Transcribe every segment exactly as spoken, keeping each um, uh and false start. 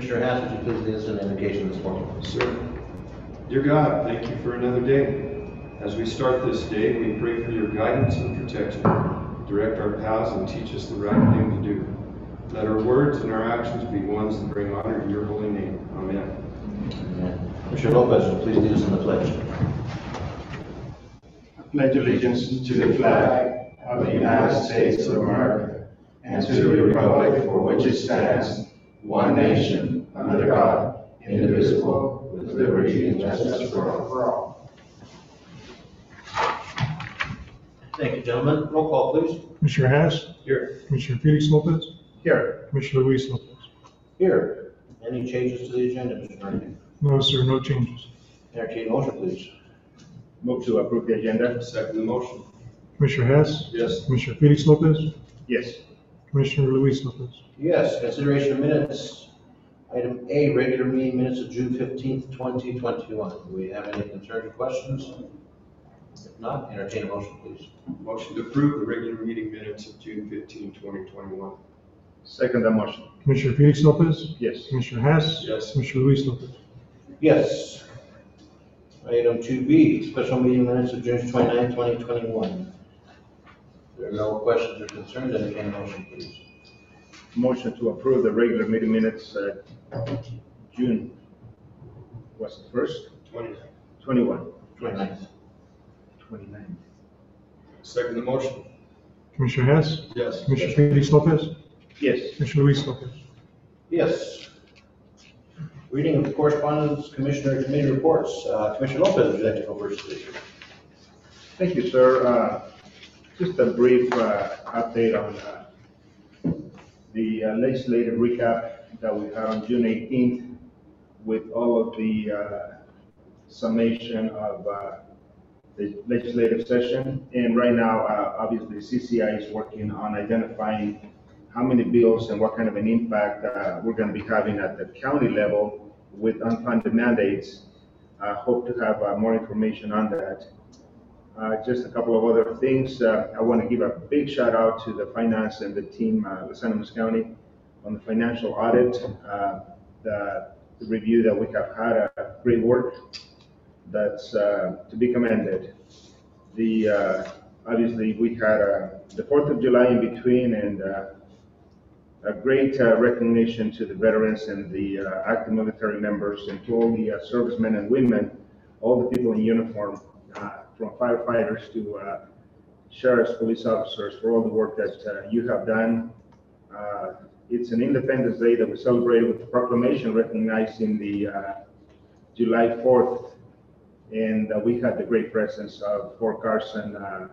Commissioner Hass, would you please lead us in invocation this morning? Sir. Dear God, thank you for another day. As we start this day, we pray for your guidance and protection. Direct our paths and teach us the right thing to do. Let our words and our actions be ones that bring honor to your holy name. Amen. Amen. Commissioner Lopez, would you please lead us in the pledge? I pledge allegiance to the flag of the United States of America and to the republic for which it stands, one nation, under God, indivisible, with liberty and justice for all. Thank you, gentlemen. Roll call, please. Commissioner Hass, Here. Commissioner Felix Lopez, Here. Commissioner Luis Lopez. Here. Any changes to the agenda, Mister Attorney? No, sir, no changes. Entertain a motion, please. Move to approve the agenda. Second the motion. Commissioner Hass, Yes. Commissioner Felix Lopez, Yes. Commissioner Luis Lopez. Yes, consideration of minutes. Item A, regular meeting minutes of June fifteenth, twenty twenty-one. Do we have any concerns or questions? If not, entertain a motion, please. Motion to approve the regular meeting minutes of June fifteenth, twenty twenty-one. Second the motion. Commissioner Felix Lopez, Yes. Commissioner Hass, Yes. Commissioner Luis Lopez. Yes. Item two B, special meeting minutes of June twenty-ninth, twenty twenty-one. There are no questions or concerns, entertain a motion, please. Motion to approve the regular meeting minutes, uh, June, what's the first? twenty. twenty-one. twenty-ninth. twenty-nine. Second the motion. Commissioner Hass, Yes. Commissioner Felix Lopez, Yes. Commissioner Luis Lopez. Yes. Reading of correspondence, Commissioner Committee reports. Uh, Commissioner Lopez, would you like to go first, please? Thank you, sir. Uh, Just a brief uh, update on uh, the uh, legislative recap that we had on June eighteenth with all of the uh, summation of uh, the legislative session. And right now, uh, obviously, C C I is working on identifying how many bills and what kind of an impact uh, we're going to be having at the county level with unfunded mandates. I hope to have uh, more information on that. Uh, just a couple of other things. Uh, I want to give a big shout out to the finance and the team, uh, the San Luis County, on the financial audit. Uh, the, the review that we have had, uh, great work. That's uh, to be commended. The uh, obviously we had uh, the Fourth of July in between, and uh, a great uh, recognition to the veterans and the uh, active military members, and to all the uh, servicemen and women, all the people in uniform. Uh, from firefighters to uh, sheriffs, police officers, for all the work that uh, you have done. Uh, it's an Independence Day that we celebrated with the proclamation recognizing the uh, July fourth, and uh, we had the great presence of Fort Carson uh,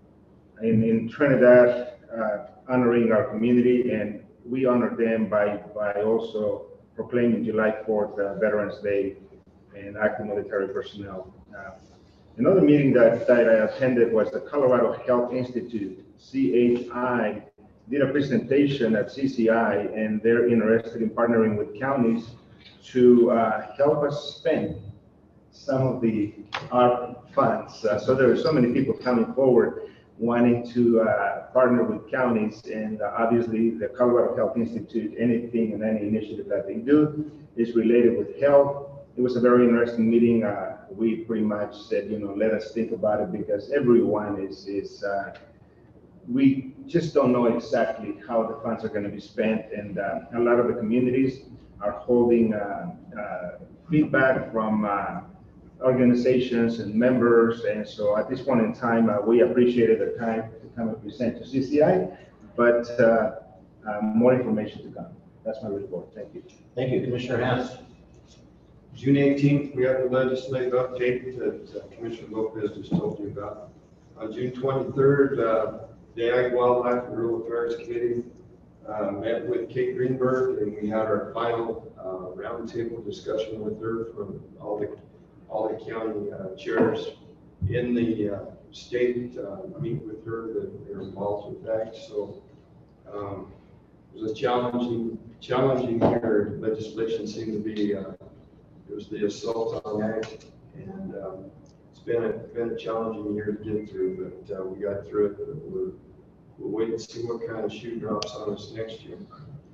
in, in Trinidad, uh, honoring our community, and we honor them by, by also proclaiming July fourth uh, Veterans Day and active military personnel. Uh, Another meeting that, that I attended was the Colorado Health Institute, C H I, did a presentation at C C I, and they're interested in partnering with counties to uh, help us spend some of the A R P funds. Uh, so there are so many people coming forward wanting to uh, partner with counties, and uh, obviously the Colorado Health Institute, anything and any initiative that they do is related with health. It was a very interesting meeting. Uh, we pretty much said, you know, let us think about it, because everyone is, is uh, we just don't know exactly how the funds are going to be spent. And uh, a lot of the communities are holding uh, uh, feedback from uh, organizations and members. And so at this point in time, uh, we appreciated the time to come and present to C C I, but uh, uh, more information to come. That's my report. Thank you. Thank you, Commissioner Hass. June eighteenth, we have the legislative update that uh, Commissioner Lopez just told you about. On June twenty-third, uh, the Ag, Wildlife and Rural Affairs Committee uh, met with Kate Greenberg, and we had our final uh, roundtable discussion with her from all the all the county uh, chairs in the uh, state. Uh, meet with her that they're involved with that. So um, it was a challenging, challenging year. Legislation seemed to be. Uh, It was the assault on ag, and um, it's been a been a challenging year to get through, but uh, we got through it. But we're we'll wait and see what kind of shoe drops on us next year.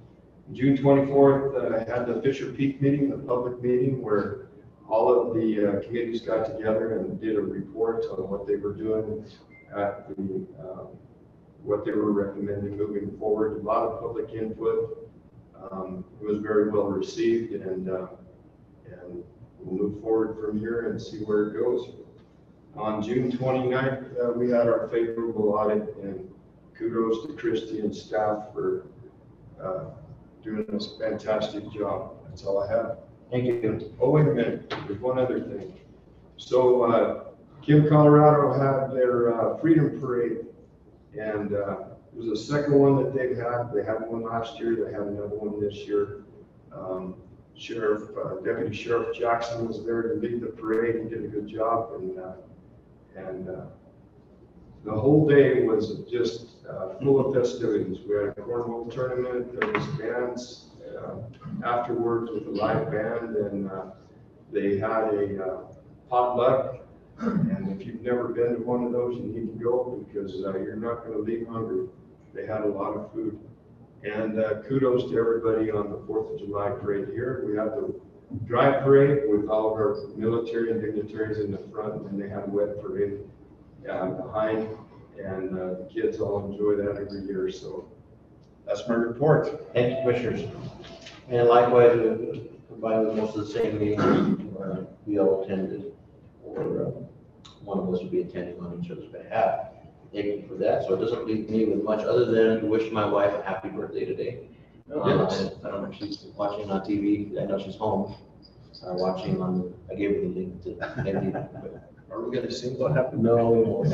June twenty-fourth, uh, I had the Fisher Peak meeting, the public meeting, where all of the uh, committees got together and did a report on what they were doing at the, uh, what they were recommending moving forward. A lot of public input. Um, it was very well received, and uh, and we'll move forward from here and see where it goes. On June twenty-ninth, uh, we had our favorable audit, and kudos to Christie and staff for uh, doing this fantastic job. That's all I have. Thank you. Oh, wait a minute, there's one other thing. So uh, Kim, Colorado had their uh, Freedom Parade, and uh, it was the second one that they've had. They had one last year, they had another one this year. Um, Sheriff, uh, Deputy Sheriff Jackson was there to lead the parade. He did a good job, and uh, and uh, the whole day was just uh, full of festivities. We had a cornhole tournament. There was bands uh, afterwards with a live band, and uh, they had a uh, potluck. And if you've never been to one of those, you need to go, because uh, you're not going to leave hungry. They had a lot of food. And uh, kudos to everybody on the fourth of July parade here. We had the dry parade with all of our military and dignitaries in the front, and they had a wet parade uh, behind, and uh, the kids all enjoy that every year. So that's my report. Thank you, Commissioners. And likewise, we combined with most of the same meetings uh, we all attended, or uh, one of us will be attending on each other's behalf. Thank you for that. So it doesn't leave me with much other than to wish my wife a happy birthday today. Uh, I don't know if she's watching on T V. I know she's home, uh, watching on, I gave her the link to Andy. But Are we going to sing what happened? no, we won't.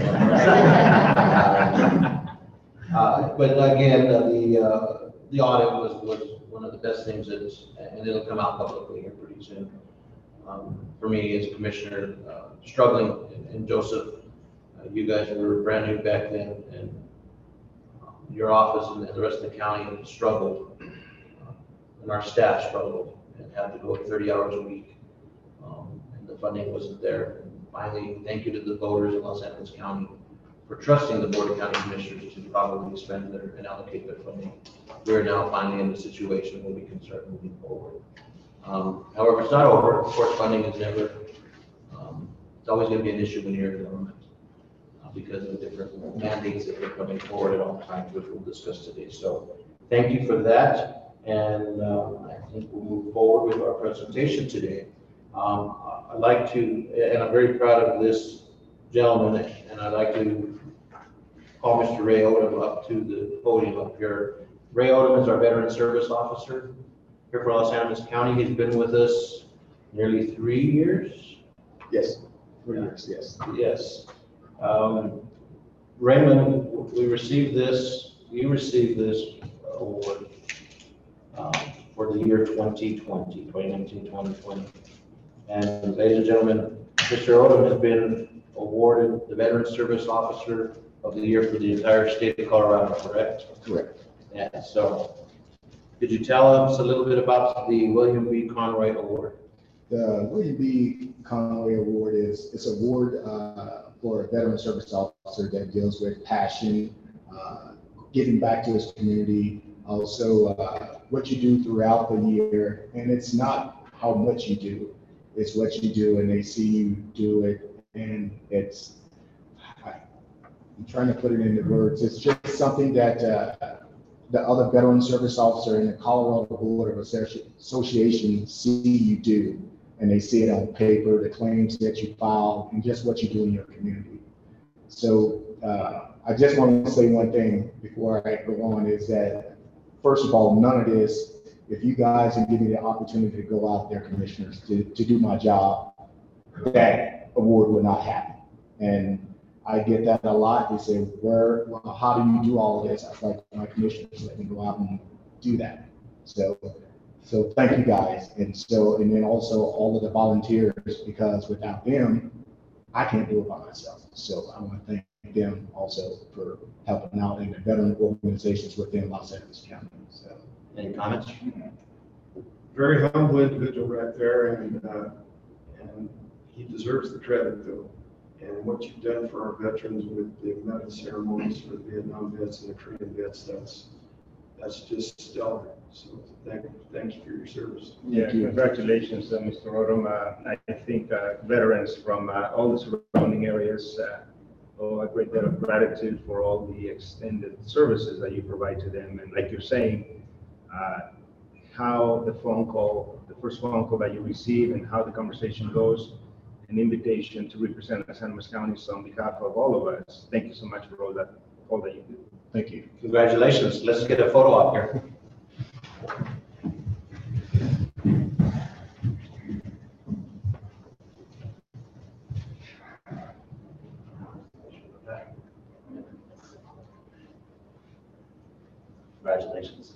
Uh, But again, uh, the, uh, the audit was, was one of the best things that is, and it'll come out publicly here pretty soon. Um, For me as a commissioner, uh, struggling, and- and Joseph, uh, you guys were brand new back then, and um, your office and the rest of the county struggled, uh, and our staff struggled, and had to go thirty hours a week. Um, And the funding wasn't there. And finally, thank you to the voters in Los Angeles County for trusting the Board of County Commissioners to probably spend their, and allocate their funding. We're now finally in a situation where we can start moving forward. Um, However, it's not over. Of course, funding is never, um, it's always going to be an issue when you're in government uh, because of different mandates that are coming forward at all times, which we'll discuss today. So thank you for that. And uh, I think we'll move forward with our presentation today. Um, I'd like to, and I'm very proud of this gentleman, and I'd like to call Mister Ray Odom up to the podium up here. Ray Odom is our Veteran Service Officer here for Los Angeles County. He's been with us nearly three years. Yes, three years, yes. Yes. Um, Raymond, we received this, you received this award um, for the year twenty twenty, twenty nineteen, twenty twenty. And ladies and gentlemen, Mister Odom has been awarded the Veteran Service Officer of the Year for the entire state of Colorado, correct? Correct. Yeah, so could you tell us a little bit about the William B. Conroy Award? The William B. Conway Award is, it's an award uh, for a veteran service officer that deals with passion, uh, giving back to his community, also uh, what you do throughout the year. And it's not how much you do, it's what you do, and they see you do it. And it's, I'm trying to put it into words, it's just something that uh, the other veteran service officer in the Colorado Board of Association see you do, and they see it on paper, the claims that you file, and just what you do in your community. So uh, I just want to say one thing before I go on, is that, first of all, none of this, if you guys can give me the opportunity to go out there, commissioners, to, to do my job, that award would not happen. And I get that a lot. They say, where, well, how do you do all of this? I like my commissioners let me go out and do that. So, so thank you guys. And so, and then also all of the volunteers, because without them, I can't do it by myself. So I want to thank them also for helping out in the veteran organizations within Los Angeles County. So, Any comments? Very humble individual right there, and uh, and he deserves the credit though. And what you've done for our veterans with the medal ceremonies for the Vietnam vets and the Korean vets, that's that's just stellar. So thank, thank you for your service. Yeah, congratulations, uh, Mister Odom. Uh, I I think uh, veterans from uh, all the surrounding areas uh, owe a great deal of gratitude for all the extended services that you provide to them. And like you're saying, uh, how the phone call, the first phone call that you receive and how the conversation goes, an invitation to represent San Luis County. So on behalf of all of us, thank you so much for all that, all that you do. Thank you. Congratulations. Let's get a photo up here. Congratulations.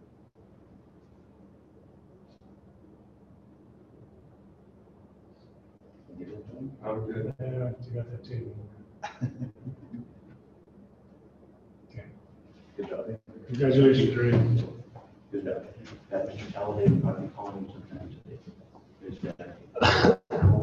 I'm good. Yeah, you got that too. Okay. Good job. Congratulations, Ray. Good job. Got Mister Talladega, I'll be calling him sometime today. There's that.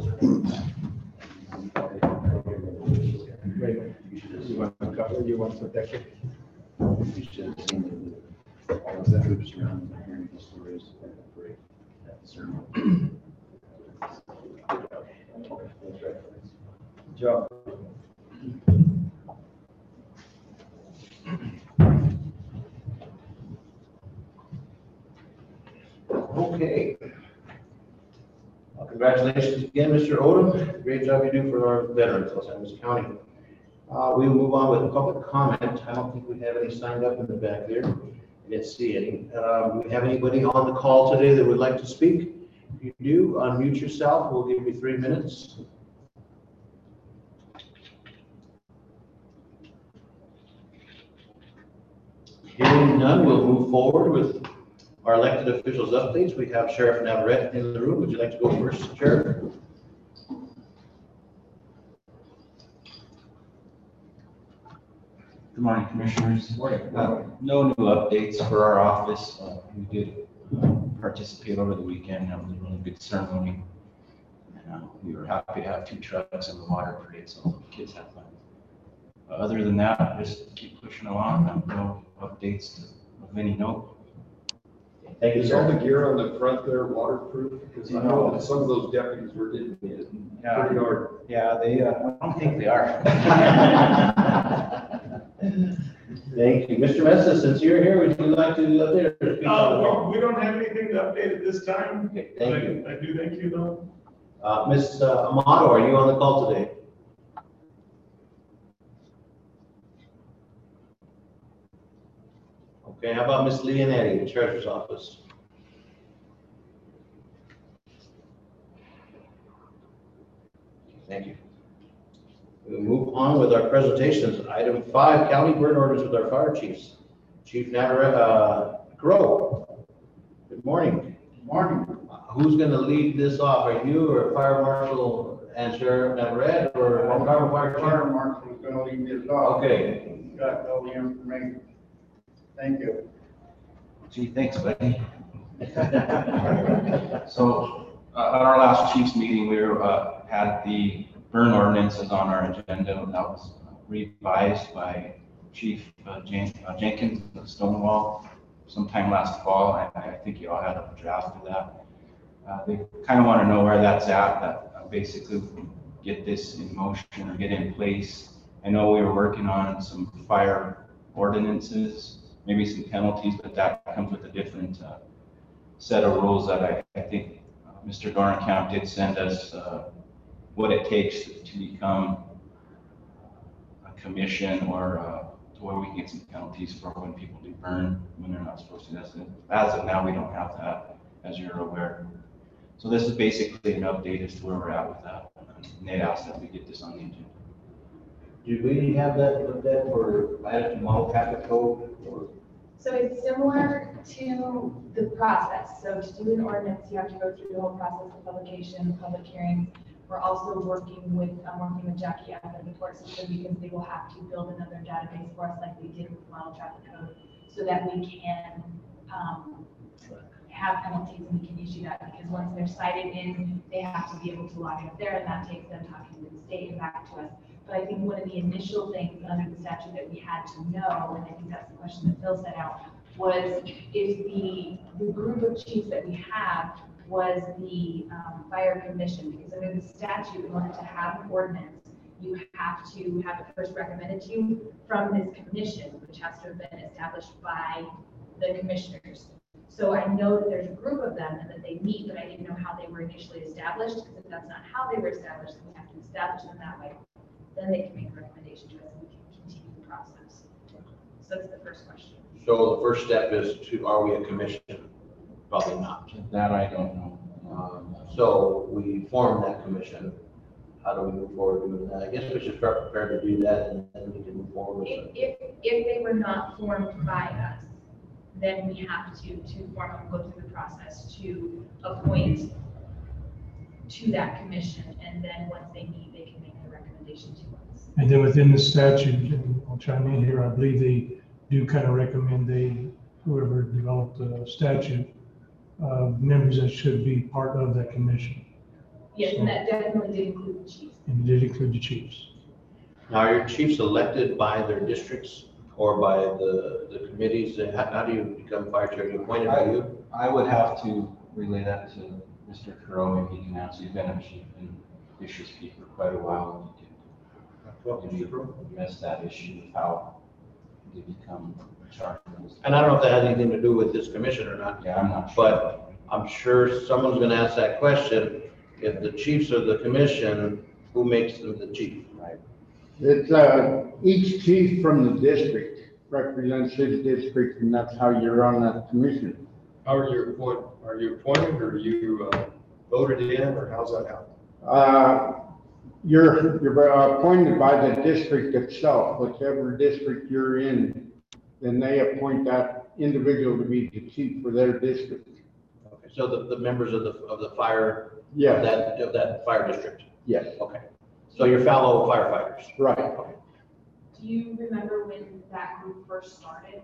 Wait, You should have you seen, want to cover, you want to protect it? you should have seen the, all of the troops around and hearing the stories at the parade, at the ceremony. Good job. Thanks, Ray. Good job. Okay. Well, congratulations again, Mister Odom. Great job you do for our veterans of San Luis County. Uh, we will move on with public comment. I don't think we have any signed up in the back there. I didn't see any. Uh, do we have anybody on the call today that would like to speak? If you do, unmute yourself. We'll give you three minutes. Hearing none, we'll move forward with our elected officials updates. We have Sheriff Navarrete in the room. Would you like to go first, Sheriff? Good morning, Commissioners. Uh, No new updates for our office. Uh, We did uh, participate over the weekend. That was a really good ceremony. And uh, we were happy to have two trucks in the water parade, so the kids had fun. Uh, Other than that, just keep pushing along. Uh, No updates to- of any note. Thank you, Is all sir. the gear on the front there waterproof? Because I know that some of those deputies were getting it pretty hard. Yeah, they, uh, I don't think they are. Thank you. Mister Mesa, since you're here, would you like to update or speak on the Uh, call? we, we don't have anything to update at this time. Okay, thank you. I I do thank you though. Uh, Miz Amato, are you on the call today? Okay, how about Miss Leonetti, the Treasurer's Office? Thank you. We'll move on with our presentations. Item five, county burn orders with our fire chiefs. Chief Navarrete, uh, Crow. Good morning. Morning. Who's going to lead this off? Are you or Fire Marshal and Sheriff Navarrete or Long Island Fire Fire Chief? Marshal is gonna lead this off. Okay. Got all the information. Thank you. Gee, thanks, buddy. So, uh, at our last chiefs meeting, we were, uh, had the burn ordinances on our agenda. That was revised by Chief uh, Jen- uh, Jenkins of Stonewall sometime last fall. I, I think you all had a draft of that. Uh, they kind of want to know where that's at, that uh, basically we can get this in motion or get in place. I know we were working on some fire ordinances, maybe some penalties, but that comes with a different uh, set of rules that I, I think uh, Mister Dorncamp did send us uh, what it takes to, to become a commission or uh, to where we can get some penalties for when people do burn when they're not supposed to. That's it. As of now, we don't have that, as you're aware. So this is basically an update as to where we're at with that. And they asked that we get this on the agenda. Do we have that looked at for added to model traffic code or? So it's similar to the process. So to do an ordinance, you have to go through the whole process of publication, public hearings. We're also working with, I'm working with Jackie out of the court system because they will have to build another database for us like they did with the model traffic code so that we can um, have penalties and we can issue that because once they're cited in, they have to be able to log it up there and that takes them talking to the state and back to us. But I think one of the initial things under the statute that we had to know, and I think that's the question that Phil set out, was if the, the group of chiefs that we have was the um, fire commission, because under the statute, in order to have an ordinance, you have to have it first recommended to you from this commission, which has to have been established by the commissioners. So I know that there's a group of them and that they meet, but I didn't know how they were initially established, because if that's not how they were established, then we have to establish them that way. Then they can make a recommendation to us and we can continue the process. So that's the first question. So the first step is to, are we a commission? Probably not. That I don't know. Um, So we form that commission. How do we move forward doing that? I guess we should start prepared to do that and then we can move forward with If, it. if, if they were not formed by us, then we have to, to form and go through the process to appoint to that commission. And then once they meet, they can make the recommendation to us. And then within the statute, and I'll chime in here, I believe they do kind of recommend they, whoever developed the statute, uh, members that should be part of that commission. Yes, and that definitely did include the chiefs. And it did include the chiefs. Now, are your chiefs elected by their districts or by the, the committees? How, how do you become fire chief? Are you appointed by you? I would have to relay that to Mister Crowe if he can answer. He's been a chief and Fisher's chief for quite a while. He could address that issue of how they become charged. And I don't know if that has anything to do with this commission or not, Yeah, I'm not sure. but I'm sure someone's gonna ask that question. If the chiefs are the commission, who makes them the chief? Right. It's, uh, each chief from the district represents his district, and that's how you're on that commission. How are you appointed? Are you appointed or are you uh, voted in, or how's that happen? Uh, you're, you're appointed by the district itself, whichever district you're in, then they appoint that individual to be the chief for their district. Okay, so the, the members of the, of the fire, of Yes, that, of that fire district? yes, Okay. So your fellow firefighters? right. Do you remember when that group first started?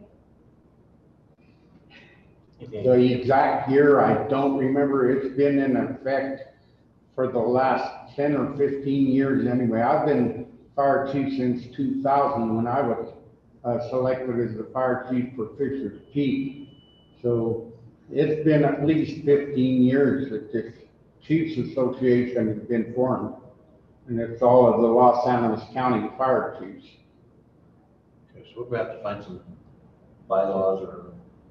The exact year, I don't remember. It's been in effect for the last ten or fifteen years anyway. I've been fire chief since two thousand when I was uh, selected as the fire chief for Fisher's Peak. So it's been at least fifteen years that this Chiefs Association has been formed. And it's all of the Los Angeles County Fire Chiefs. Okay, so we're gonna have to find some bylaws or,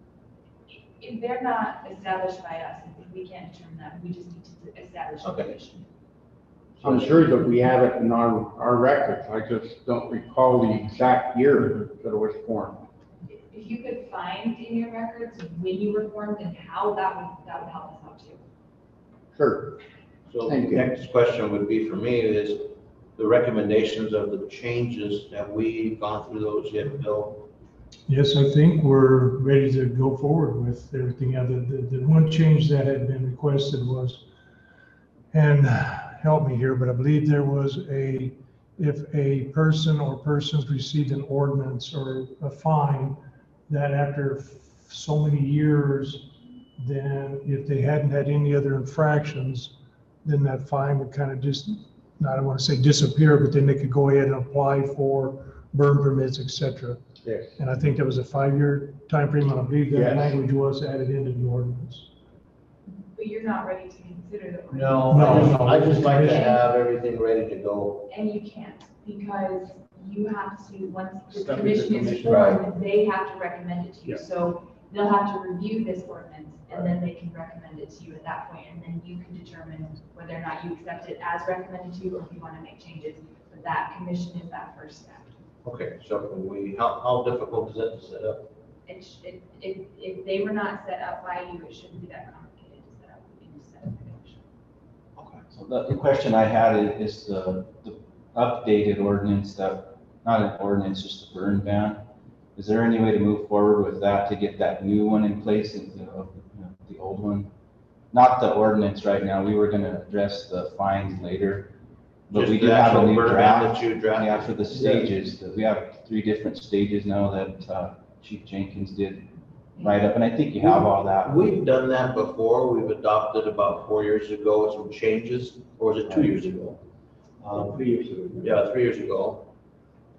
If they're not established by us, if we can't determine that, we just need to establish a Okay. commission. I'm sure that we have it in our, our records. I just don't recall the exact year that it was formed. If if you could find in your records when you were formed and how, that would, that would help us out too. Sure. so the Thank you. next question would be for me is the recommendations of the changes. Have we gone through those yet, Bill? Yes, I think we're ready to go forward with everything. Other the, the one change that had been requested was, and help me here, but I believe there was a, if a person or persons received an ordinance or a fine, that after so many years, then if they hadn't had any other infractions, then that fine would kind of just, I don't want to say disappear, but then they could go ahead and apply for burn permits, et cetera. Yes. And I think that was a five-year time frame, and I believe that Yes. language was added into the ordinance. But you're not ready to consider the ordinance. No, No, I just, no. I just like to have everything ready to go. And you can't, because you have to, once the Step into commission is commission. formed, they have to recommend it to you. Yeah. So they'll have to review this ordinance, and then they can recommend it to you at that point, and then you can determine whether or not you accept it as recommended to you, or if you want to make changes. But that commission is that first step. Okay, so can we, how, how difficult is that to set up? It, sh- it, if, if they were not set up by you, it shouldn't be that complicated to set up. You can just set up the commission. Okay, so the, the question I had is, is the, the updated ordinance that, not an ordinance, just a burn ban. Is there any way to move forward with that to get that new one in place instead of you know, the old one? Not the ordinance right now, we were gonna address the fines later. But Just we the do have a actual new burn ban draft. that you drafted? Yeah, for the stages, that we have three different stages now that uh, Chief Jenkins did write up, and I think you have all that. We've done that before. We've adopted about four years ago some changes, or was it two years ago? Um, Three years ago. Yeah, three years ago.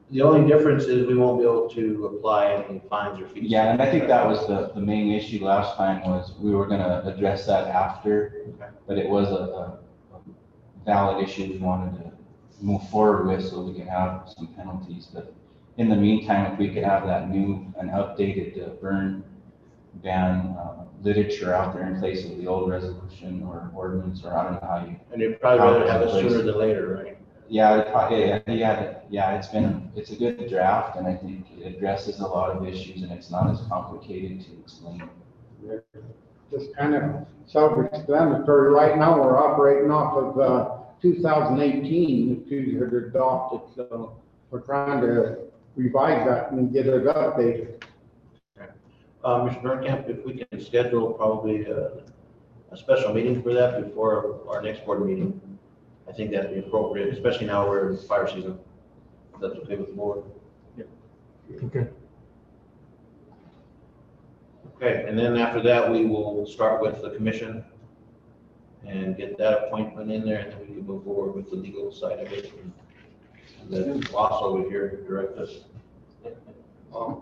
The only difference is we won't be able to apply any fines or fees. Yeah, and I think that was the, the main issue last time was we were gonna address that after, but it was a, a valid issue we wanted to move forward with so we can have some penalties. But in the meantime, if we could have that new and updated uh, burn ban uh, literature out there in place of the old resolution or ordinance, or I don't know how you. And you'd probably rather have it sooner than later, right? Yeah, it probably, yeah, yeah, yeah, it's been, it's a good draft, and I think it addresses a lot of issues, and it's not as complicated to explain. Just kind of self-explanatory. Right now, we're operating off of, uh, two thousand eighteen, the two that are adopted, so we're trying to revise that and get it updated. Uh, Mister Burnkamp, if we can schedule probably a, a special meeting for that before our next board meeting, I think that'd be appropriate, especially now we're in fire season. If that's okay with the board. Okay. Okay, and then after that, we will start with the commission and get that appointment in there, and then we can move forward with the legal side of it. And then Ross over here direct us. Um,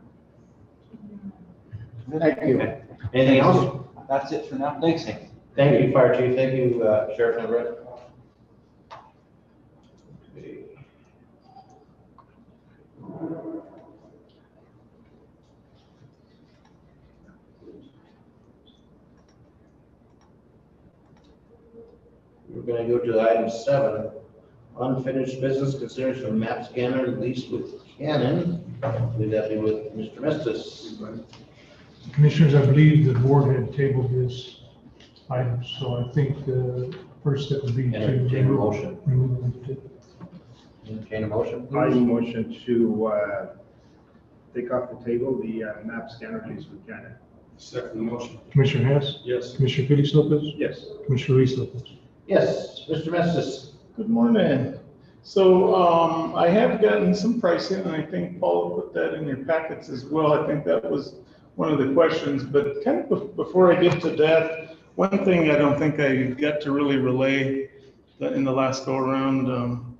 Thank you. Okay. Anything else? That's it for now. Thanks, Hank. Thank you, Fire Chief. Thank you, uh, Sheriff Everett. Okay. We're gonna go to item seven, unfinished business, consideration map scanner lease with Canon. Would that be with Mister Mestis? Commissioners, I believe the board had tabled this item, so I think the first step would be to Entertain a motion. remove it. Entertain a motion, I please. motion to, uh, take off the table the uh, map scanner lease with Canon. Second motion. Commissioner Hess, Yes. Commissioner Felix Lopez, Yes. Commissioner Luis Lopez. Yes, Mister Mestis. Good morning. So, um, I have gotten some pricing, and I think Paul put that in your packets as well. I think that was one of the questions, but kind of bef- before I get to that, one thing I don't think I got to really relay the- in the last go around, um,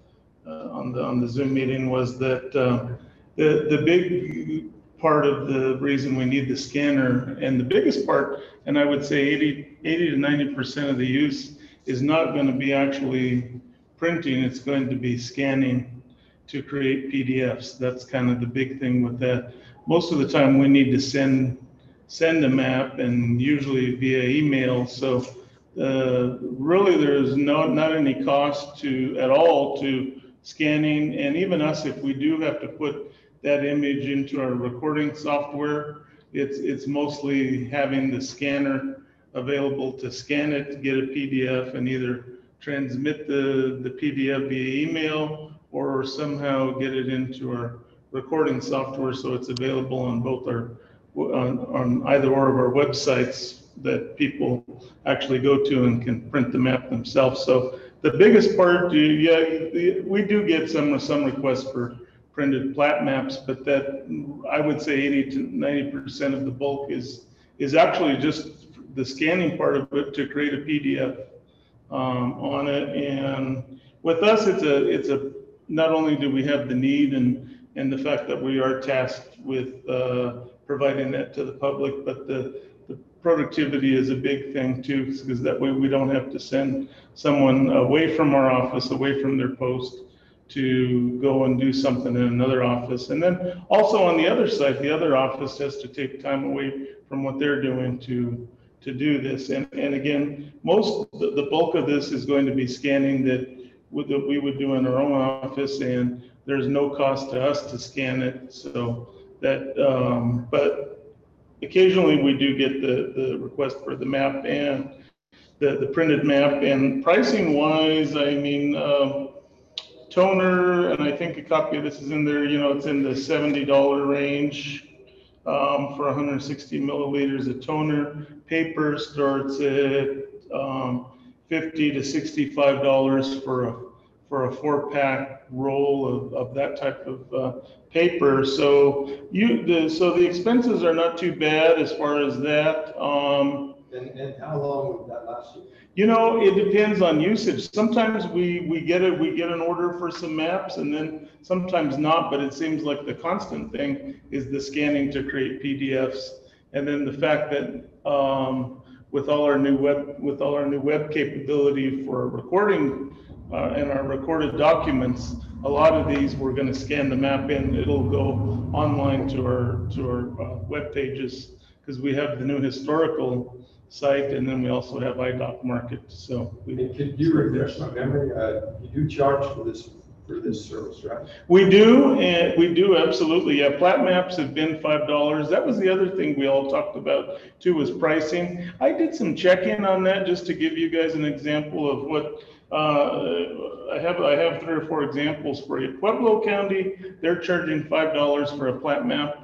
uh, on the, on the Zoom meeting was that, uh, the, the big part of the reason we need the scanner, and the biggest part, and I would say eighty, eighty to ninety percent of the use is not going to be actually printing, it's going to be scanning to create P D Fs. That's kind of the big thing with that. Most of the time we need to send send a map, and usually via email. So uh, really there's no not any cost to at all to scanning, and even us, if we do have to put that image into our recording software, it's it's mostly having the scanner available to scan it, to get a P D F, and either transmit the, the P D F via email or somehow get it into our recording software so it's available on both our, on, on either or of our websites that people actually go to and can print the map themselves. So the biggest part, yeah, we do get some, some requests for printed plat maps, but that, I would say eighty to ninety percent of the bulk is, is actually just the scanning part of it to create a P D F um, on it. And with us, it's a, it's a, not only do we have the need and, and the fact that we are tasked with uh, providing that to the public, but the, the productivity is a big thing too, because that way we don't have to send someone away from our office, away from their post to go and do something in another office. And then also on the other side, the other office has to take time away from what they're doing to to do this. And, and again, most, the, the bulk of this is going to be scanning that, would, that we would do in our own office, and there's no cost to us to scan it. So that, um, but occasionally we do get the, the request for the map and the, the printed map. And pricing wise, I mean, um, toner, and I think a copy of this is in there, you know, it's in the seventy dollar range. Um, for one hundred sixty milliliters of toner. Paper starts at um, fifty to sixty-five dollars for a for a four pack roll of, of that type of uh, paper. So you the so the expenses are not too bad as far as that. Um, And, and how long would that last you? You know, it depends on usage. Sometimes we, we get it, we get an order for some maps and then sometimes not, but it seems like the constant thing is the scanning to create P D Fs. And then the fact that, um, with all our new web, with all our new web capability for recording, uh, and our recorded documents, a lot of these, we're gonna scan the map in, it'll go online to our, to our, uh, web pages, because we have the new historical site, and then we also have iDoc Market, so. we- And could you refresh my memory? Uh, you do charge for this, for this service, right? We do, and we do, absolutely, yeah, plat maps have been five dollars, that was the other thing we all talked about too, was pricing. I did some check-in on that, just to give you guys an example of what, uh, I have, I have three or four examples for you. Pueblo County, they're charging five dollars for a plat map.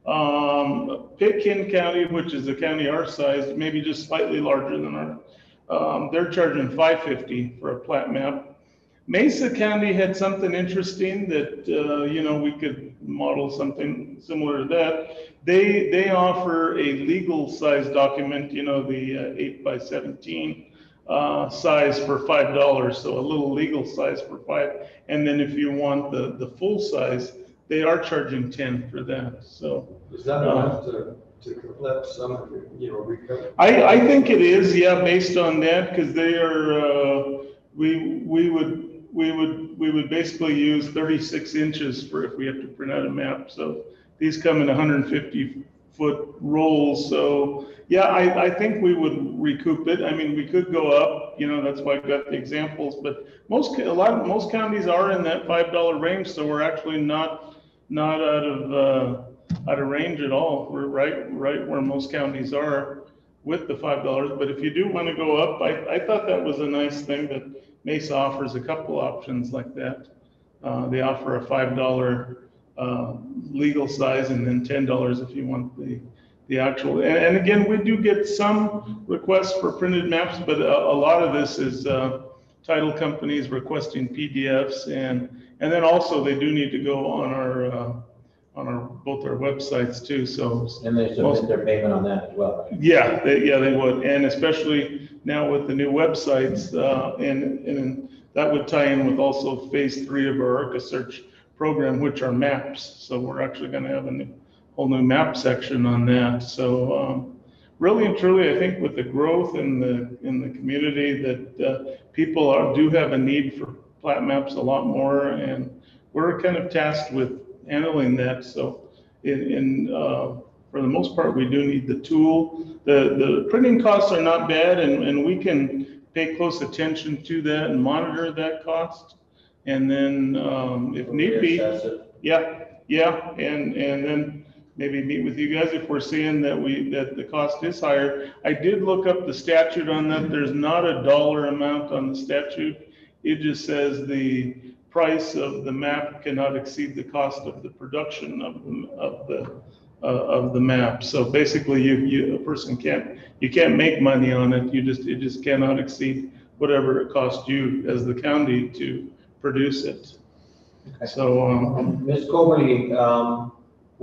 Um, Pitkin County, which is a county our size, maybe just slightly larger than our, um, they're charging five fifty for a plat map. Mesa County had something interesting that, uh, you know, we could model something similar to that. They, they offer a legal size document, you know, the uh, eight by seventeen uh, size for five dollars. So a little legal size for five. And then if you want the, the full size, they are charging ten for that, so. Is that enough to, to collect some of your, you know, recover? I, I think it is, yeah, based on that, because they are, uh, we, we would, we would, we would basically use thirty-six inches for if we have to print out a map, so these come in one hundred fifty foot rolls, so, yeah, I, I think we would recoup it. I mean, we could go up, you know, that's why I've got the examples, but most, a lot of, most counties are in that five dollar range, so we're actually not, not out of, uh, out of range at all. We're right, right where most counties are with the five dollars. But if you do want to go up, I, I thought that was a nice thing that Mesa offers a couple options like that. Uh, they offer a five dollar uh, legal size and then ten dollars if you want the, the actual. And, and again, we do get some requests for printed maps, but a, a lot of this is uh, title companies requesting P D Fs, and and then also they do need to go on our uh, on our both our websites too. So And they submit most- their payment on that as well, right? yeah, they, yeah, they would, and especially now with the new websites, uh, and and that would tie in with also phase three of our ARCA search program, which are maps. So we're actually going to have a new, whole new map section on that. So um, really and truly, I think with the growth in the in the community, that uh, people are, do have a need for plat maps a lot more, and we're kind of tasked with handling that. So in, in uh, for the most part, we do need the tool. The the printing costs are not bad, and, and we can pay close attention to that and monitor that cost. And then um, if need be, Reassess it. yeah, yeah, and and then maybe meet with you guys if we're seeing that we that the cost is higher. I did look up the statute on that. There's not a dollar amount on the statute. It just says the price of the map cannot exceed the cost of the production of the of the uh, of the map. So basically, you you a person can't you can't make money on it. You just it just cannot exceed whatever it cost you as the county to produce it. Okay. So um, Miz Coberly, um,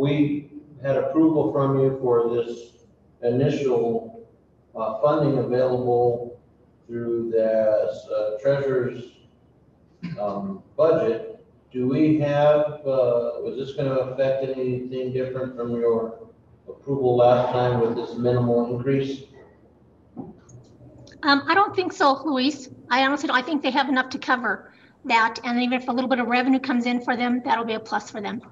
we had approval from you for this initial, uh, funding available through the, uh, treasurer's, um, budget. Do we have, uh, was this gonna affect anything different from your approval last time with this minimal increase? Um, I don't think so, Luis. I honestly don't. I think they have enough to cover that. And even if a little bit of revenue comes in for them, that'll be a plus for them.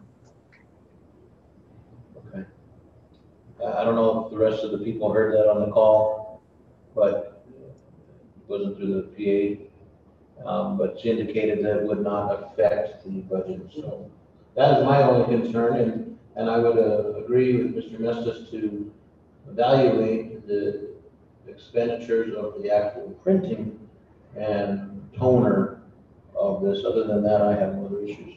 Okay. Uh, I don't know if the rest of the people heard that on the call, but it wasn't through the P A. Um, but she indicated that it would not affect the budget. So that is my only concern, and, and I would uh, agree with Mister Mestis to evaluate the expenditures of the actual printing and toner of this. Other than that, I have no other issues.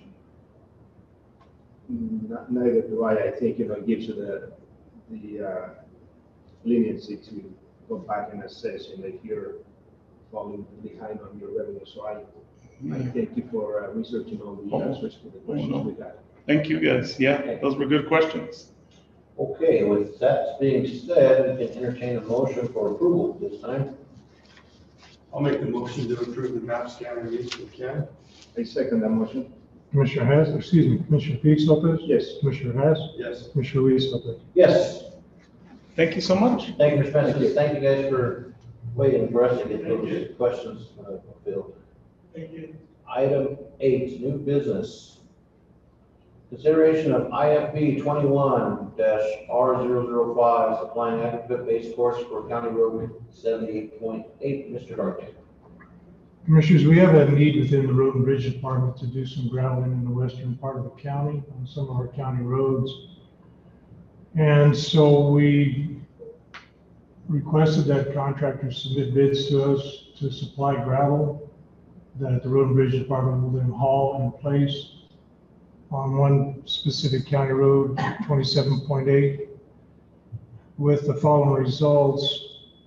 Not- Neither do I. I think, you know, it gives you the, the uh, leniency to go back and assess, and if you're falling behind on your revenue. So I, I thank you for uh, researching all the answers to the questions we got. thank you guys. Yeah, those were good questions. Okay, with that being said, we can entertain a motion for approval this time. I'll make the motion to approve the map scanner use of Ken. I second that motion. Commissioner Hess, excuse me, Commissioner Felix Lopez? Yes. Commissioner Hess? Yes. Commissioner Luis Lopez? Yes, Thank you so much. thank you, Mister Spencer. Thank you guys for waiting for us to get those questions uh, fulfilled. Thank you. Item eight, new business. Consideration of I F B twenty-one R zero zero five, supplying aggregate base course for County Road seventy-eight point eight. Mister Darkey. Commissioners, we have a need within the Road and Bridge Department to do some graveling in the western part of the county on some of our county roads. And so we requested that contractors submit bids to us to supply gravel that the Road and Bridge Department will then haul and place on one specific county road, twenty-seven point eight, with the following results.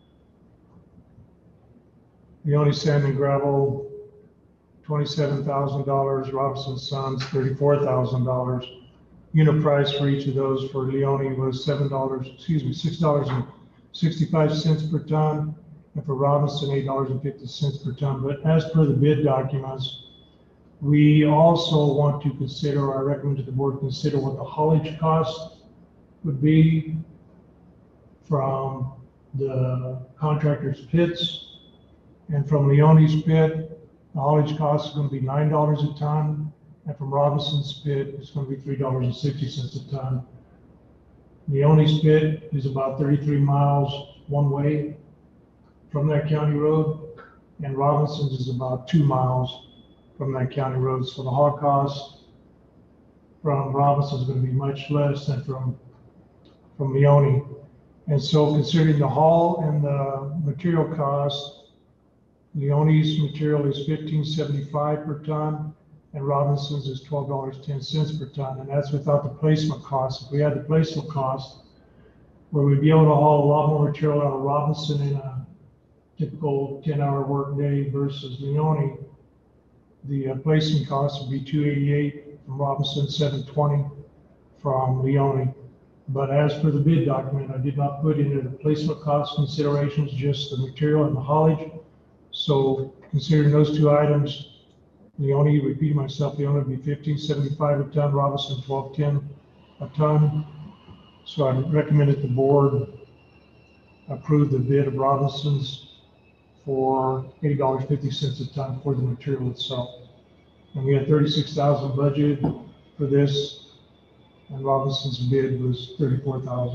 Leone Sand and Gravel, twenty-seven thousand dollars, Robinson Sons, thirty-four thousand dollars. Unit price for each of those for Leone was seven dollars, excuse me, six dollars and sixty-five cents per ton, and for Robinson, eight dollars and fifty cents per ton. But as per the bid documents, we also want to consider, or I recommend to the board, consider what the haulage cost would be from the contractor's pits. And from Leone's pit, the haulage cost is going to be nine dollars a ton. And from Robinson's pit, it's going to be three dollars and sixty cents a ton. Leone's pit is about thirty-three miles one way from that county road, and Robinson's is about two miles from that county road. So the haul cost from Robinson is going to be much less than from, from Leone. And so considering the haul and the material cost, Leone's material is fifteen seventy-five per ton, and Robinson's is twelve dollars and ten cents per ton, and that's without the placement cost. If we had the placement cost, where we'd be able to haul a lot more material out of Robinson in a typical ten-hour workday versus Leone, the uh, placement cost would be two eighty-eight from Robinson, seven twenty from Leone. But as per the bid document, I did not put into the placement cost considerations, just the material and the haulage. So considering those two items, Leone, repeating myself, Leone would be fifteen seventy-five a ton, Robinson twelve ten a ton. So I recommend that the board approve the bid of Robinson's for eighty dollars and fifty cents a ton for the material itself. And we had thirty-six thousand budgeted for this, and Robinson's bid was thirty-four thousand.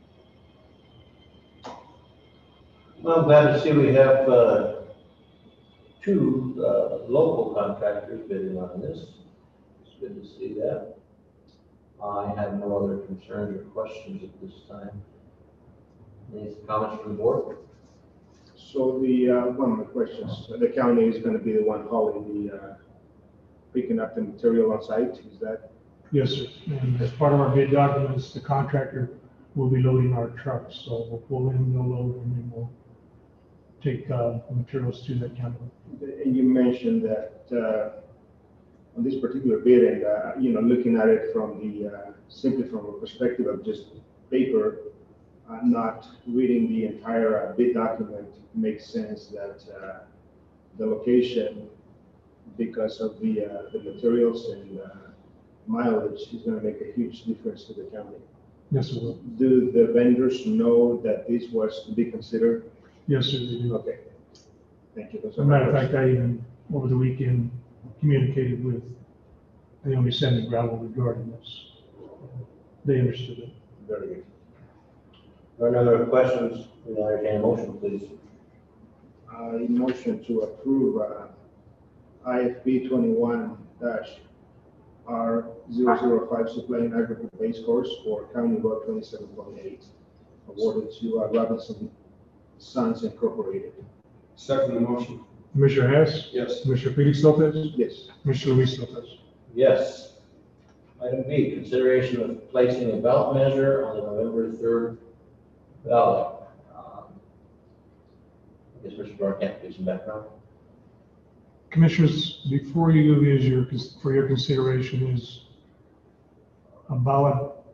Well, I'm glad to see we have uh, two uh, local contractors bidding on this. It's good to see that. I have no other concerns or questions at this time. Any comments from the board? So the, uh, one of my questions, the county is going to be the one hauling the, uh, picking up the material on site, is that? Yes, sir. And as part of our bid documents, the contractor will be loading our trucks. So we'll pull in, they'll load, and then we'll take uh, materials to that county. And you mentioned that, uh, on this particular bid, and, uh, you know, looking at it from the, uh, simply from a perspective of just paper, uh, not reading the entire uh, bid document, makes sense that, uh, the location, because of the, uh, the materials and, uh, mileage, is gonna make a huge difference to the county. Yes, sir. will. Do the vendors know that this was to be considered? Yes, sir. they do. Okay. Thank you. Those As a are my matter of fact, questions. I even, over the weekend, communicated with Leone Sand and Gravel regarding this. They understood it. Very good. Or any other questions? We will entertain a motion, please. Uh, in motion to approve, uh, I F B twenty-one dash R zero zero five supplying aggregate base course for County Road twenty-seven point eight, awarded to uh, Robinson Sons Incorporated. Second the motion. Commissioner Hess? Yes. Commissioner Felix Lopez? Yes. Commissioner Luis Lopez? Yes. Item B, consideration of placing a ballot measure on the November third ballot. Um, I guess Mister Barr can't do some background. Commissioners, before you is your, for your consideration is a ballot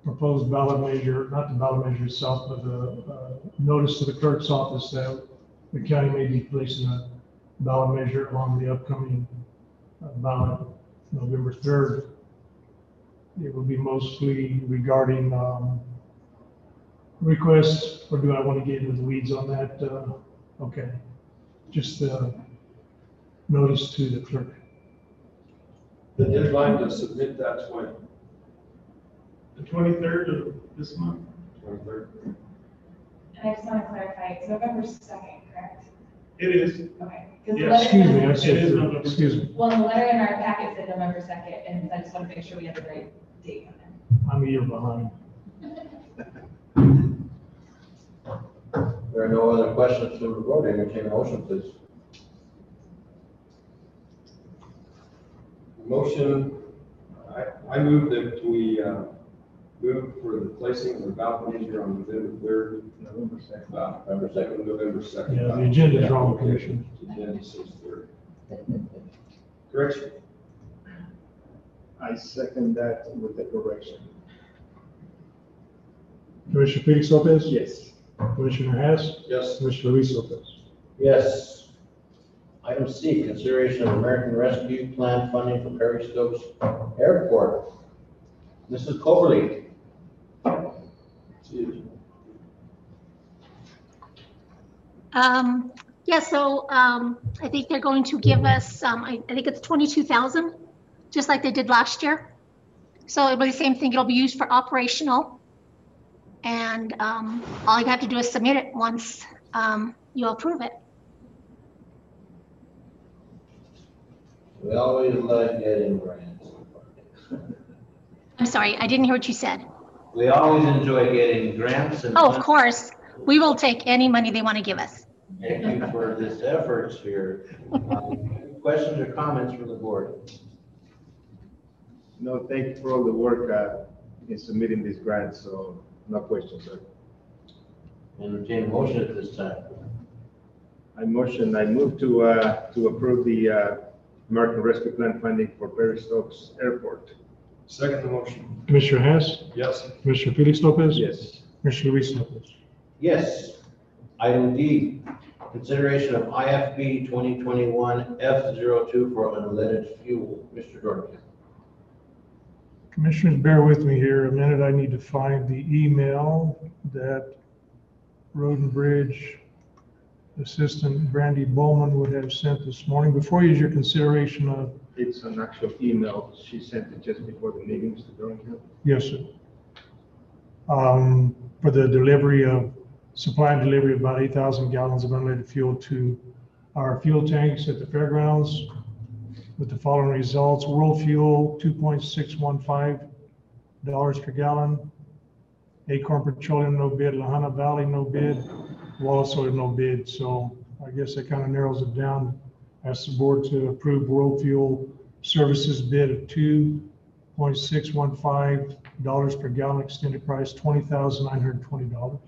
proposed ballot measure, not the ballot measure itself, but the uh, notice to the clerk's office that the county may be placing a ballot measure on the upcoming uh, ballot November third. It will be mostly regarding um, requests, or do I want to get into the weeds on that? Uh, Okay, just the notice to the clerk. The deadline to submit that's when? The twenty-third of this month? Twenty-third? And I just want to clarify, it's November second, correct? It is. Okay. 'Cause the Yeah, letter- Excuse me, I It is said, November. excuse me, Well, the letter in our packet said November second, and I just want to make sure we have the right date on there. I'm a year behind. There are no other questions from the board. Entertain a motion, please. Motion, I, I move that we, uh, move for the placing of the ballot measure on November third, November second. uh, November second, November second. Yeah, the agenda's wrong, Commissioner. The agenda says third. Correction. I second that with the correction. Commissioner Felix Lopez? Yes. Commissioner Hess? Yes. Commissioner Luis Lopez? Yes. Item C, consideration of American Rescue Plan funding for Perry Stokes Airport. Missus Coberly. Um, yeah, so, um, I think they're going to give us, um, I, I think it's twenty-two thousand, just like they did last year. So it'll be the same thing. It'll be used for operational. And, um, all you have to do is submit it once, um, you approve it. We always like getting grants. I'm sorry, I didn't hear what you said. We always enjoy getting grants and. Oh, of course. We will take any money they want to give us. Thank you for this effort here. Um, Questions or comments from the board? No, thank you for all the work uh, in submitting these grants, so no questions, sir. Entertain a motion at this time. I motion, I move to, uh, to approve the uh, American Rescue Plan funding for Perry Stokes Airport. Second the motion. Commissioner Hess? Yes. Commissioner Felix Lopez? Yes. Commissioner Luis Lopez? Yes. Item D, consideration of I F B twenty twenty-one F zero two for unleaded fuel. Mister Dorgan. Commissioners, bear with me here a minute. I need to find the email that Road and Bridge Assistant Brandy Bowman would have sent this morning. Before you use your consideration of, It's an actual email. She sent it just before the meeting, Mister Dorrington. yes, sir. Um, for the delivery of, supply and delivery of about eight thousand gallons of unleaded fuel to our fuel tanks at the fairgrounds with the following results. World Fuel, two point six one five dollars per gallon. Acorn Petroleum, no bid. Lahana Valley, no bid. Wallace Oil, no bid. So I guess that kind of narrows it down. Ask the board to approve World Fuel Services bid of two point six one five dollars per gallon, extended price twenty thousand nine hundred twenty dollars.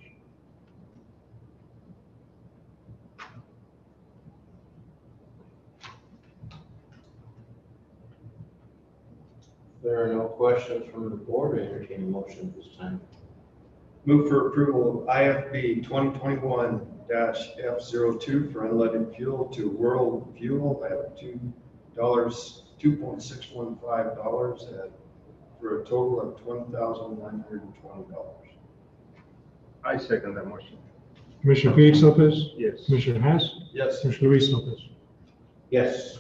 There are no questions from the board. Entertain a motion at this time. Move for approval of I F B twenty twenty-one F zero two for unleaded fuel to World Fuel at two dollars, two point six one five dollars at, for a total of twenty thousand nine hundred and twenty dollars. I second that motion. Commissioner Felix Lopez? Yes. Commissioner Hess? Yes. Commissioner Luis Lopez? Yes.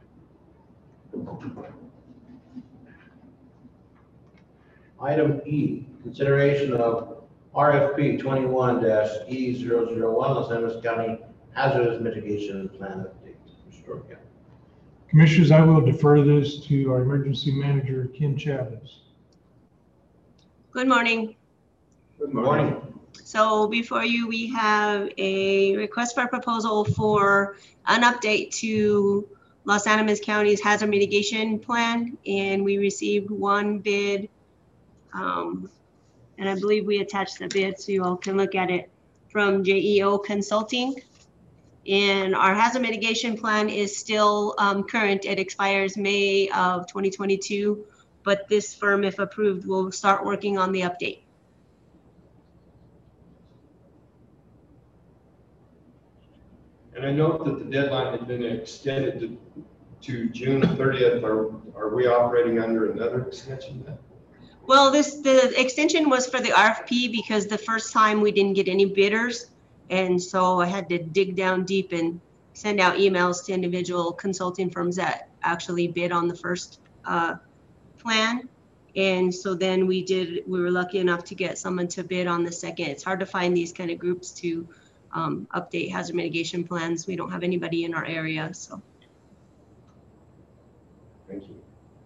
Item E, consideration of R F P twenty-one E zero zero one, Los Angeles County Hazardous Mitigation Plan update. Mister Dorgan. Commissioners, I will defer this to our emergency manager, Kim Chavez. Good morning. Good Morning. So before you, we have a request for a proposal for an update to Los Animas County's hazard mitigation plan. And we received one bid. Um, and I believe we attached the bid so you all can look at it from J E O Consulting. And our hazard mitigation plan is still um, current. It expires May of twenty twenty-two. but this firm, if approved, will start working on the update. And I note that the deadline had been extended to, to June thirtieth. Are, are we operating under another extension then? Well, this, the extension was for the R F P because the first time we didn't get any bidders. And so I had to dig down deep and send out emails to individual consulting firms that actually bid on the first uh, plan. And so then we did, we were lucky enough to get someone to bid on the second. It's hard to find these kind of groups to um, update hazard mitigation plans. We don't have anybody in our area, so. Thank you.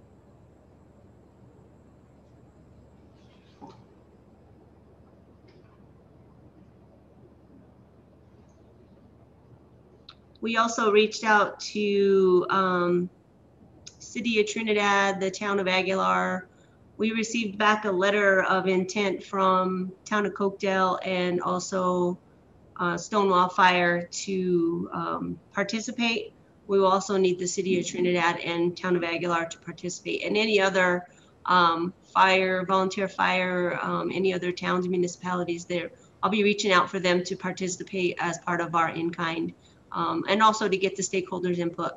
We also reached out to um, City of Trinidad, the Town of Aguilar. We received back a letter of intent from Town of Cokedale and also uh, Stonewall Fire to um, participate. We will also need the City of Trinidad and Town of Aguilar to participate, and any other um, fire, volunteer fire, um, any other towns, municipalities there. I'll be reaching out for them to participate as part of our in-kind, um, and also to get the stakeholders' input.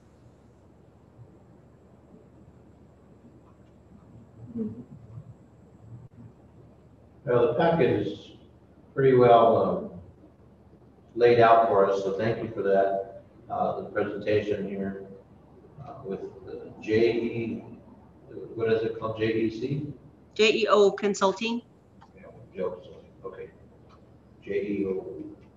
Well, the packet is pretty well um, laid out for us, so thank you for that. Uh, the presentation here uh, with the J E, what is it called, J E C? J E O Consulting. Yeah, Joe, okay. J E O.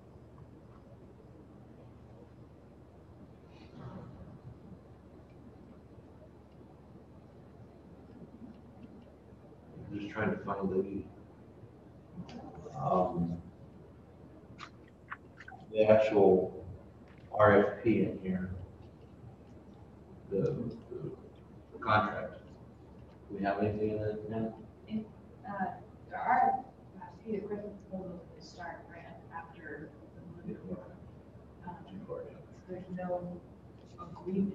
I'm just trying to find the um, the actual R F P in here, the, the contract. Do we have anything in it now? Uh, there are, uh, see, the Christmas proposal to start right after the movie. Um, so there's no agreement.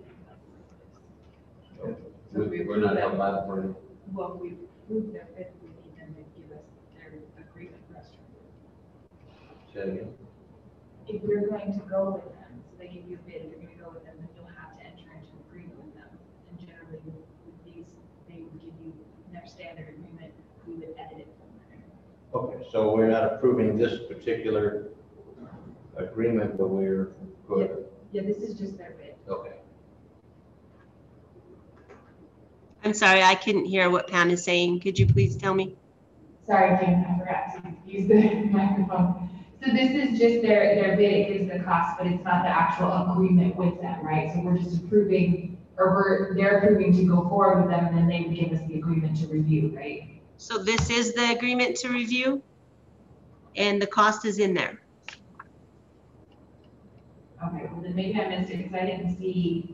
So We- We're not held liable for it. Well, we approved their bid, we need them to give us their agreement for us to approve. Say it again. If we're going to go with them, so they give you a bid, if you're gonna go with them, then you'll have to enter into an agreement with them. And generally with with these, they would give you their standard agreement, we would edit it from there. Okay, so we're not approving this particular agreement, but we're good. Yeah, this is just their bid. Okay. I'm sorry, I couldn't hear what Pam is saying. Could you please tell me? Sorry, Jim, I forgot to use the microphone. So this is just their, their bid, it gives the cost, but it's not the actual agreement with them, right? So we're just approving, or we're, they're approving to go forward with them, and then they would give us the agreement to review, right? So this is the agreement to review, and the cost is in there. Okay, well then maybe I missed it, because I didn't see.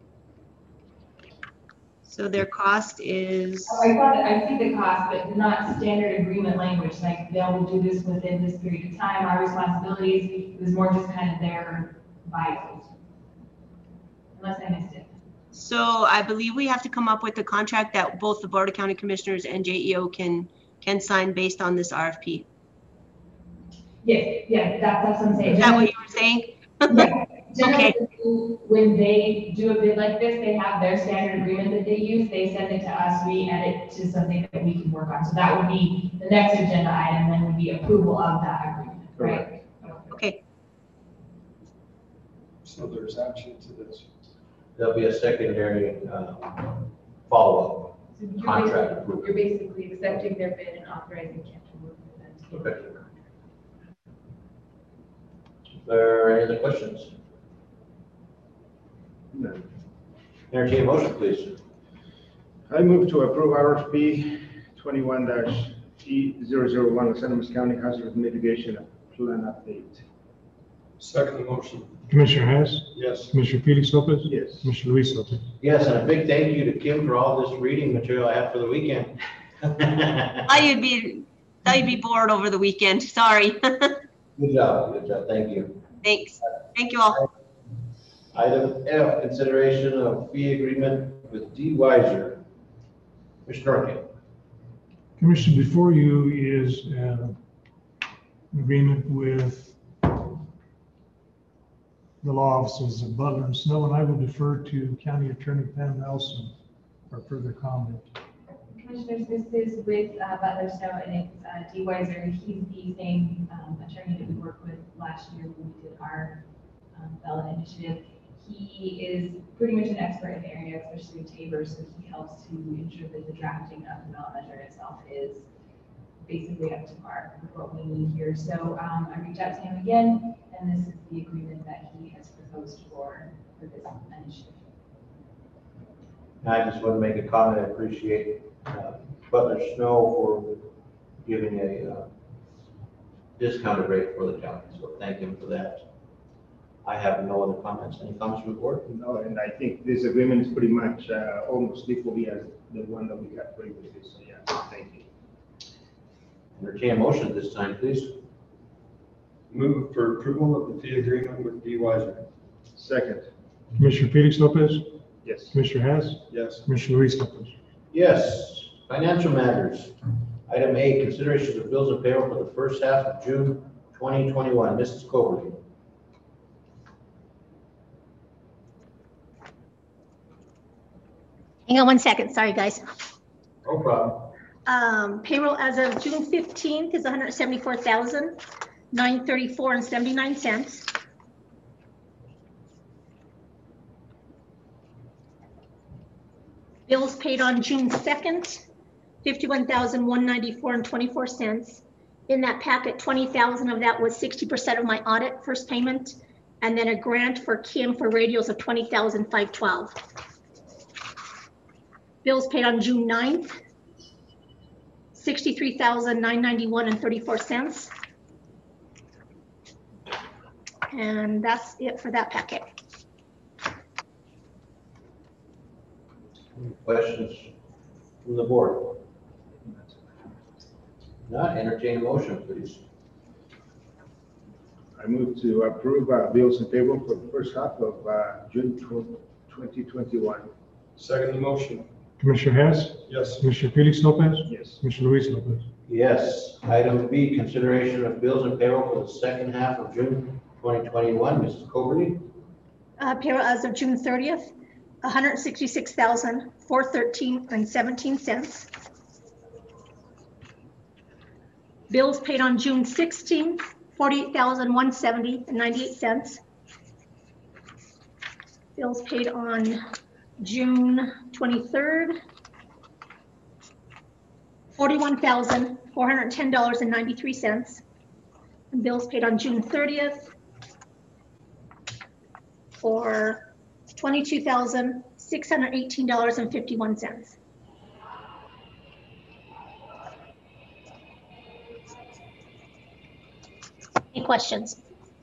So their cost is, Oh, I thought, I see the cost, but not standard agreement language, like they'll do this within this period of time, our responsibilities, it was more just kind of their vitals. Unless I missed it. so I believe we have to come up with a contract that both the Board of County Commissioners and J E O can, can sign based on this R F P. Yes, yeah, that, that's what I'm saying. Is that what you were saying? Yeah. Okay. Generally, when they do a bid like this, they have their standard agreement that they use, they send it to us, we edit to something that we can work on. So that would be the next agenda item, then would be approval of that agreement, right? Okay, So there's action to this. There'll be a secondary uh, follow-up. So you're Contract basically- approval. You're basically accepting their bid and authorizing Kent to work with them. to get Okay. the contract. Is there any other questions? Entertain a motion, please. I move to approve R F P twenty-one dash E zero zero one, Los Animas County Hazard Mitigation Plan Update. Second motion, Commissioner Hess, yes. Commissioner Felix Lopez, Yes. Commissioner Luis Lopez. Yes, and a big thank you to Kim for all this reading material I have for the weekend. thought you'd be, thought you'd be bored over the weekend, sorry. Good job, good job, thank you. Thanks, thank you all. Item F, consideration of fee agreement with D. Weiser Commissioner Arquette. Commissioner, before you is uh, agreement with the law offices of Butler and Snow, and I will defer to County Attorney Pam Nelson for further comment. Commissioners, this is with uh, Butler Snow and it's uh, D. Weiser. He's the same um, attorney that we worked with last year when we did our um, ballot initiative. He is pretty much an expert in the area, especially with Tabor, so he helps to ensure that the drafting of the ballot measure itself is basically up to par with what we need here. So um, I reached out to him again, and this is the agreement that he has proposed for, for this initiative. I just want to make a comment. I appreciate uh, Butler Snow for giving a uh, discounted rate for the county. So thank him for that. I have no other comments. Any comments from the board? No, and I think this agreement is pretty much uh, almost equally as the one that we had previously, so yeah, thank you. Entertain a motion at this time, please. Move for approval of the fee agreement with D. Weiser. Second, Commissioner Felix Lopez, yes. Commissioner Hess, Yes. Commissioner Luis Lopez. Yes. Financial matters. Item A, considerations of bills and payroll for the first half of June twenty twenty-one. Missus Coberly. Hang on one second, sorry, guys. No problem. Um, payroll as of June fifteenth is one hundred seventy-four thousand, nine thirty-four and seventy-nine cents. Bills paid on June second, fifty-one thousand, one ninety-four and twenty-four cents. In that packet, twenty thousand of that was sixty percent of my audit first payment, and then a grant for Kim for radios of twenty thousand, five twelve. Bills paid on June ninth, sixty-three thousand, nine ninety-one and thirty-four cents. And that's it for that packet. Any questions from the board? Not, entertain a motion, please. I move to approve uh, bills and payroll for the first half of uh, June twenty twenty-one. Second the motion. Commissioner Hess, Yes. Commissioner Felix Lopez, Yes. Commissioner Luis Lopez. Yes. Item B, consideration of bills and payroll for the second half of June twenty twenty-one. Missus Coberly. Uh, payroll as of June thirtieth, one hundred sixty-six thousand, four thirteen and seventeen cents. Bills paid on June sixteenth, forty-eight thousand, one seventy and ninety-eight cents. Bills paid on June twenty-third, forty-one thousand, four hundred ten dollars and ninety-three cents. And bills paid on June thirtieth for twenty-two thousand, six hundred eighteen dollars and fifty-one cents. Any questions?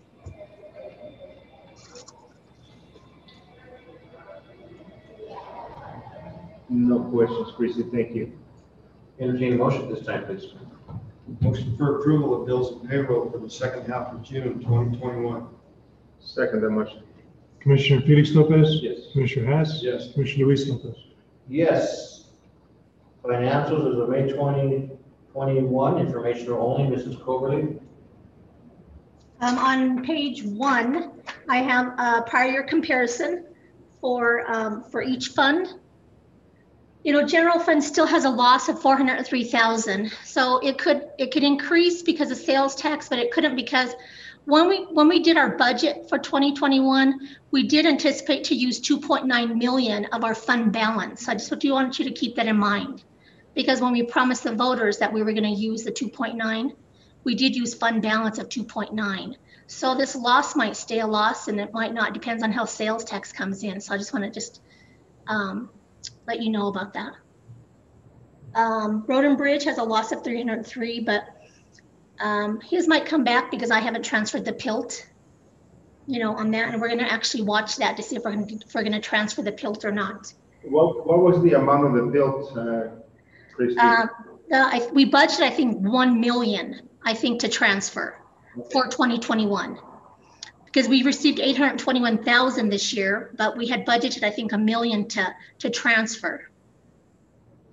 No questions, Chrissy, thank you. Entertain a motion at this time, please. Motion for approval of bills and payroll for the second half of June twenty twenty-one. Second the motion. Commissioner Felix Lopez. Yes. Commissioner Hess. Yes. Commissioner Luis Lopez. Yes. Financials as of May twenty twenty-one, informational only. Missus Coberly. Um, on page one, I have a prior year comparison for, um, for each fund. You know, general fund still has a loss of four hundred three thousand. So it could, it could increase because of sales tax, but it couldn't because when we, when we did our budget for twenty twenty-one, we did anticipate to use two point nine million of our fund balance. I just do want you to keep that in mind. Because when we promised the voters that we were gonna use the two point nine, we did use fund balance of two point nine. So this loss might stay a loss and it might not, depends on how sales tax comes in. So I just wanna just um, let you know about that. Um, Road and Bridge has a loss of three hundred three, but um, his might come back because I haven't transferred the P I L T, you know, on that. And we're gonna actually watch that to see if we're gonna, if we're gonna transfer the P I L T or not. What, what was the amount of the bill, uh, Christie? Uh, the, I, we budgeted, I think, one million, I think, to transfer for twenty twenty-one. Because we received eight hundred twenty-one thousand this year, but we had budgeted, I think, a million to, to transfer.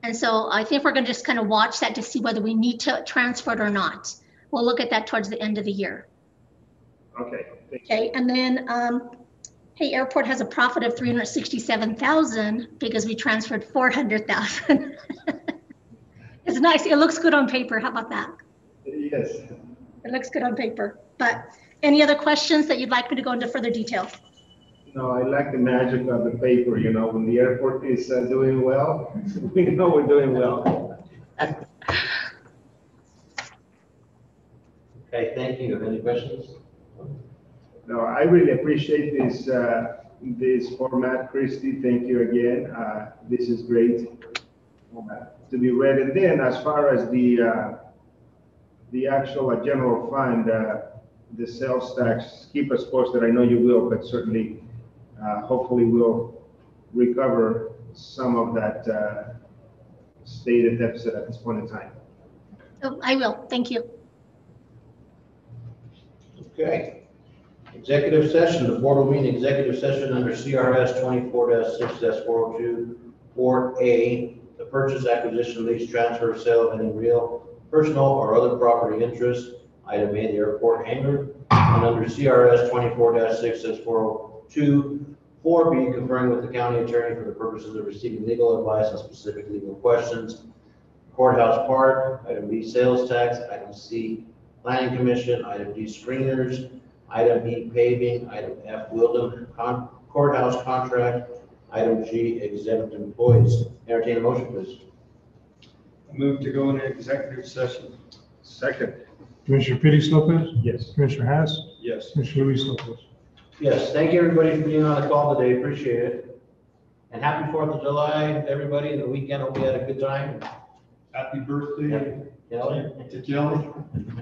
And so I think we're gonna just kind of watch that to see whether we need to transfer it or not. We'll look at that towards the end of the year. Okay. Thank you. Okay, and then, um, hey, airport has a profit of three hundred sixty-seven thousand because we transferred four hundred thousand. It's nice. It looks good on paper. How about that? Yes. It looks good on paper. But any other questions that you'd like me to go into further detail? No, I like the magic of the paper, you know, when the airport is uh, doing well, we know we're doing well. Okay, thank you. Any questions? No, I really appreciate this, uh, this format, Christy. Thank you again. Uh, this is great uh, to be read. And then as far as the, uh, the actual uh, general fund, uh, the sales tax, keep us posted. I know you will, but certainly, uh, hopefully we'll recover some of that uh, stated deficit at this point in time. Oh, I will. Thank you. Okay. Executive session, the board will meet in executive session under C R S twenty-four six four oh two, four A, the purchase, acquisition, lease, transfer, sale of any real, personal, or other property interest. Item A, the airport hangar. And under C R S twenty-four six four oh two, four B, conferring with the county attorney for the purposes of receiving legal advice on specific legal questions. Courthouse park. Item B, sales tax. Item C, planning commission. Item D, screeners. Item E, paving. Item F, Wildem con- courthouse contract. Item G, exempt employees. Entertain a motion, please. Move to go into executive session. Second. Commissioner Feliz Lopez, Yes. Commissioner Hess, Yes. Commissioner Luis Lopez. Yes, thank you, everybody, for being on the call today. Appreciate it. And happy Fourth of July, everybody. The weekend, hope you had a good time. Happy birthday Kelly? to Kelly.